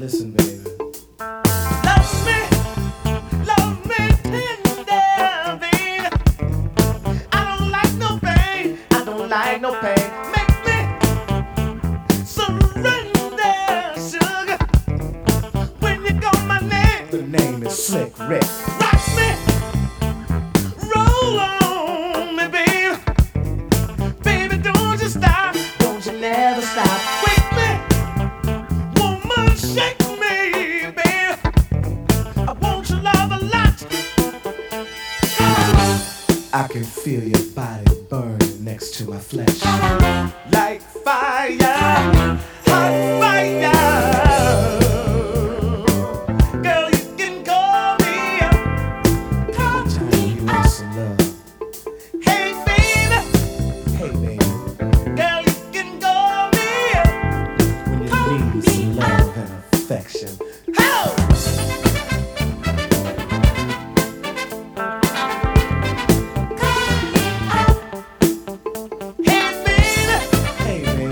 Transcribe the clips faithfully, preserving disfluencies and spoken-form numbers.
Listen, baby. Love me, love me tender, baby. I don't like no pain, I don't like no pain. Make me surrender, sugar. When you call my name, The name is Slick Rick. rock me, roll on me, baby. Baby, don't you stop, don't you never stop. Wake me, woman, shake me, baby. I want your love a lot. I can feel your body burning next to my flesh. Like fire, hot fire. Girl, you can call me up, call Time me you want up. some love. Hey, baby, Hey, baby. girl, you can call me up. When you need some love and affection. Hello. Hey, baby, Hey, baby.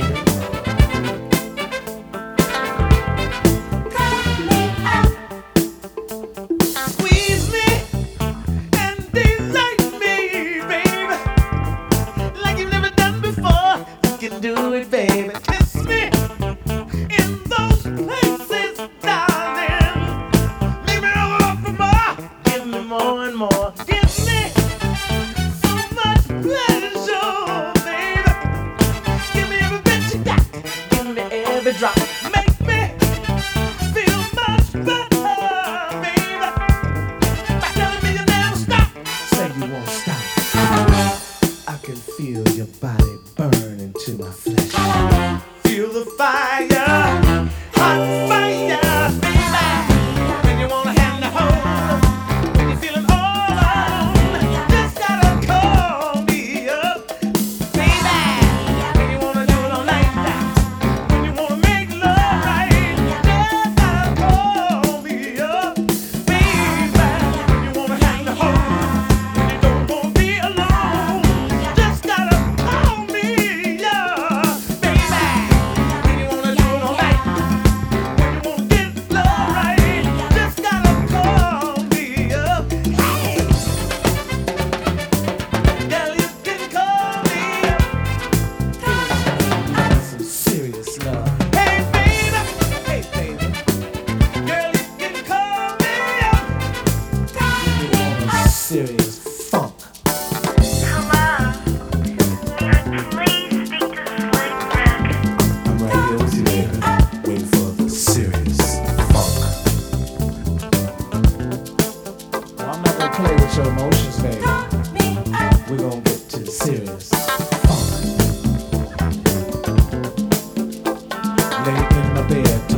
squeeze me and delight me, baby, like you've never done before. You can do it, baby. Kiss me in those places, darling. Make me over for more. Give me more and more. Give me so much pleasure, baby. Give me every bit you got. Give me every drop. Make me feel much better, baby. By telling me you never stop. Say you won't stop. I can feel your body burn into my flesh. Feel the fire, hot fire, baby. When you want a hand to hold, when you're feeling all alone, just gotta call me up, baby. When you wanna do it all like that, when you wanna make love right, just gotta call me up, baby. When you want a hand to hold, when you don't wanna be alone, just gotta call me up, baby. When you wanna do it all right, when you wanna get love right, just gotta call me up. Hey, girl, you can call me up. Some serious love. Hey, baby, hey, baby, girl, you can call me up. Call You me want up. serious funk. Hello. Please speak to Slick Rick. I'm right here with you, baby. Waiting for the serious funk. Well, I'm not gonna play with your emotions, baby. We're gonna get to the serious funk. Late in my bed,